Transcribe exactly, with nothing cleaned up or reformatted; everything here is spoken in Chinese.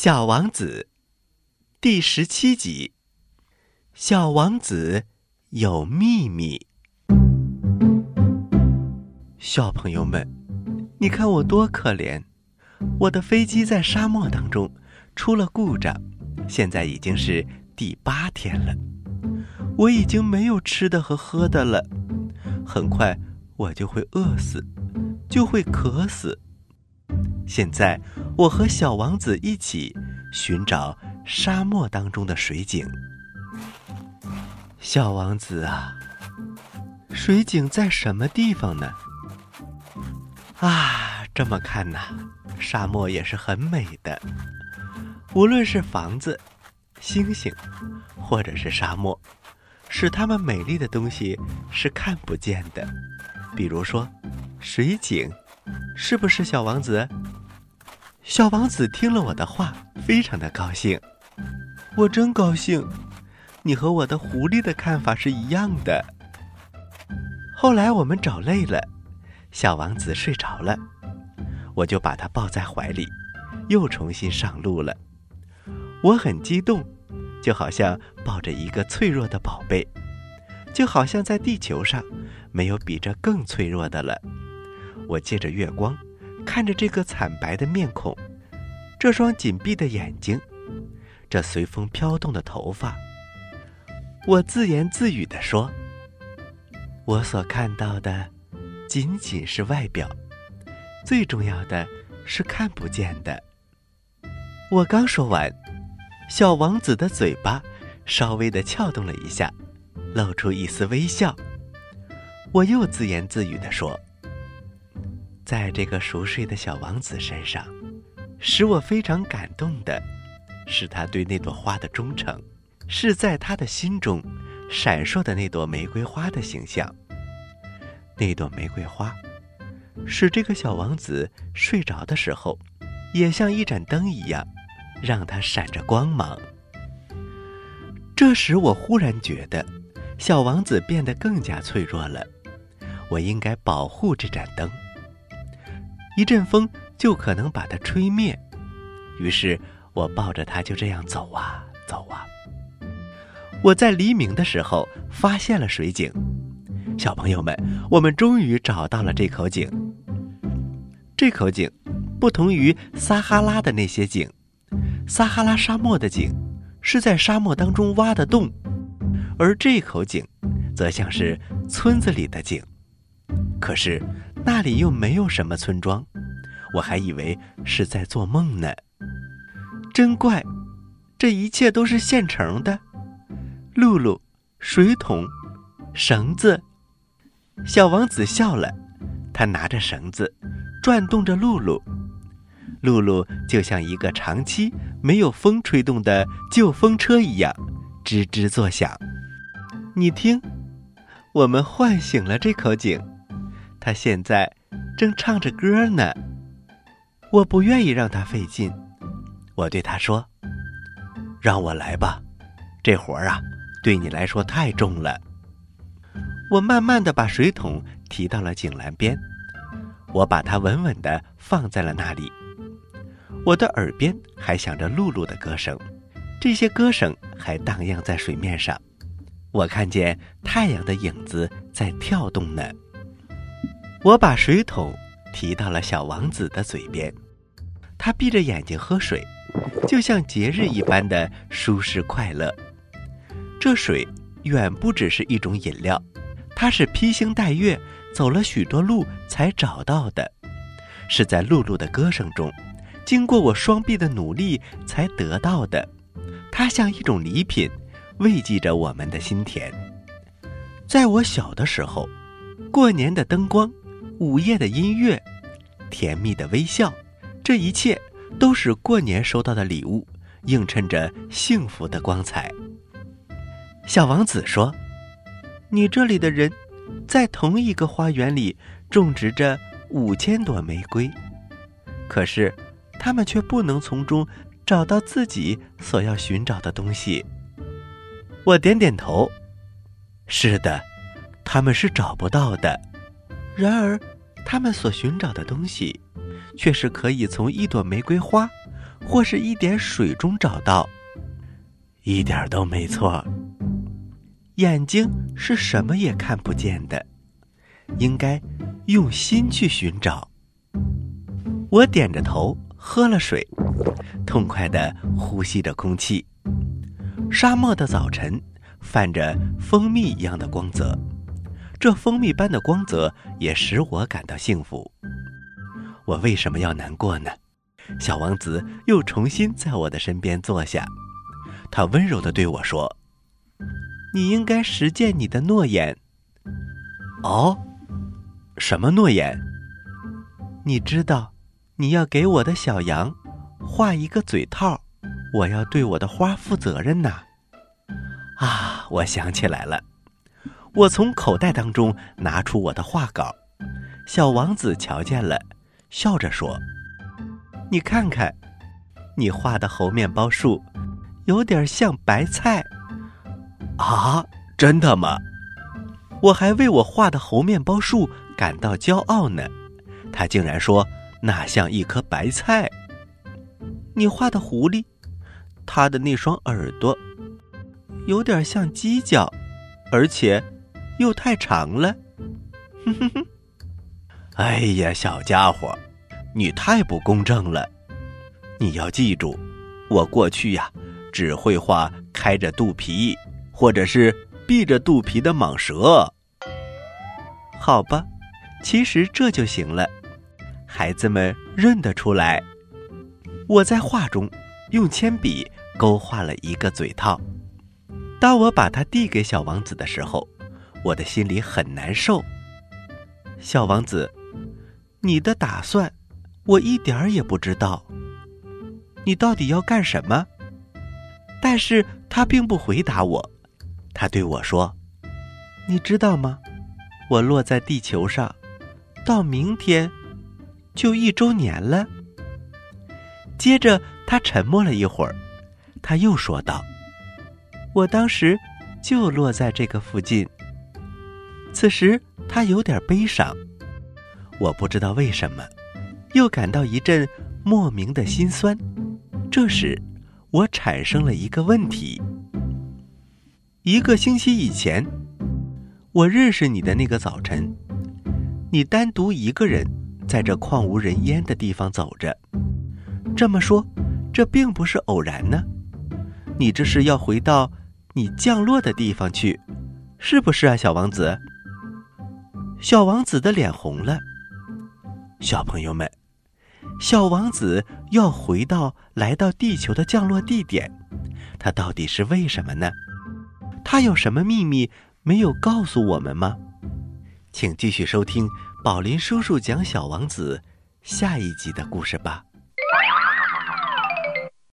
小王子第十七集，小王子有秘密。小朋友们，你看我多可怜，我的飞机在沙漠当中出了故障，现在已经是第八天了，我已经没有吃的和喝的了，很快我就会饿死，就会渴死。现在我和小王子一起寻找沙漠当中的水井。小王子啊，水井在什么地方呢？啊，这么看呐，沙漠也是很美的。无论是房子、星星，或者是沙漠，使它们美丽的东西是看不见的。比如说，水井，是不是小王子？小王子听了我的话，非常的高兴。我真高兴，你和我的狐狸的看法是一样的。后来我们找累了，小王子睡着了，我就把他抱在怀里，又重新上路了。我很激动，就好像抱着一个脆弱的宝贝，就好像在地球上没有比这更脆弱的了。我借着月光看着这个惨白的面孔，这双紧闭的眼睛，这随风飘动的头发，我自言自语地说，我所看到的仅仅是外表，最重要的是看不见的。我刚说完，小王子的嘴巴稍微地翘动了一下，露出一丝微笑。我又自言自语地说，在这个熟睡的小王子身上，使我非常感动的是他对那朵花的忠诚，是在他的心中闪烁的那朵玫瑰花的形象。那朵玫瑰花使这个小王子睡着的时候也像一盏灯一样，让他闪着光芒。这时我忽然觉得小王子变得更加脆弱了，我应该保护这盏灯，一阵风就可能把它吹灭。于是我抱着它就这样走啊走啊。我在黎明的时候发现了水井。小朋友们，我们终于找到了这口井。这口井不同于撒哈拉的那些井，撒哈拉沙漠的井是在沙漠当中挖的洞，而这口井则像是村子里的井。可是那里又没有什么村庄，我还以为是在做梦呢。真怪，这一切都是现成的。露露、水桶、绳子。小王子笑了，他拿着绳子转动着露露，露露就像一个长期没有风吹动的旧风车一样吱吱作响。你听，我们唤醒了这口井，它现在正唱着歌呢。我不愿意让它费劲，我对他说，让我来吧，这活儿啊对你来说太重了。我慢慢地把水桶提到了井栏边，我把它稳稳地放在了那里。我的耳边还响着露露的歌声，这些歌声还荡漾在水面上，我看见太阳的影子在跳动呢。我把水桶提到了小王子的嘴边，他闭着眼睛喝水，就像节日一般的舒适快乐。这水远不只是一种饮料，它是披星戴月走了许多路才找到的，是在露露的歌声中，经过我双臂的努力才得到的。它像一种礼品，慰藉着我们的心田。在我小的时候，过年的灯光，午夜的音乐，甜蜜的微笑，这一切都是过年收到的礼物，映衬着幸福的光彩。小王子说，你这里的人在同一个花园里种植着五千朵玫瑰，可是他们却不能从中找到自己所要寻找的东西。我点点头，是的，他们是找不到的。然而他们所寻找的东西却是可以从一朵玫瑰花或是一点水中找到？一点都没错。眼睛是什么也看不见的，应该用心去寻找。我点着头喝了水，痛快地呼吸着空气。沙漠的早晨泛着蜂蜜一样的光泽，这蜂蜜般的光泽也使我感到幸福。我为什么要难过呢？小王子又重新在我的身边坐下，他温柔地对我说：你应该实践你的诺言。哦，什么诺言？你知道，你要给我的小羊画一个嘴套，我要对我的花负责任呐。啊，我想起来了，我从口袋当中拿出我的画稿，小王子瞧见了，笑着说：你看看，你画的猴面包树有点像白菜。啊，真的吗？我还为我画的猴面包树感到骄傲呢，他竟然说那像一颗白菜。你画的狐狸，它的那双耳朵有点像犄角，而且又太长了。哼哼哼！哎呀，小家伙，你太不公正了。你要记住，我过去呀，只会画开着肚皮或者是闭着肚皮的蟒蛇。好吧，其实这就行了，孩子们认得出来。我在画中用铅笔勾画了一个嘴套，当我把它递给小王子的时候，我的心里很难受。小王子，你的打算我一点儿也不知道，你到底要干什么？但是他并不回答我，他对我说：你知道吗？我落在地球上，到明天就一周年了。接着他沉默了一会儿，他又说道：我当时就落在这个附近。此时他有点悲伤，我不知道为什么，又感到一阵莫名的心酸。这时我产生了一个问题：一个星期以前，我认识你的那个早晨，你单独一个人在这旷无人烟的地方走着。这么说，这并不是偶然呢？你这是要回到你降落的地方去，是不是啊，小王子？小王子的脸红了。小朋友们，小王子要回到来到地球的降落地点，他到底是为什么呢？他有什么秘密没有告诉我们吗？请继续收听宝林叔叔讲小王子下一集的故事吧。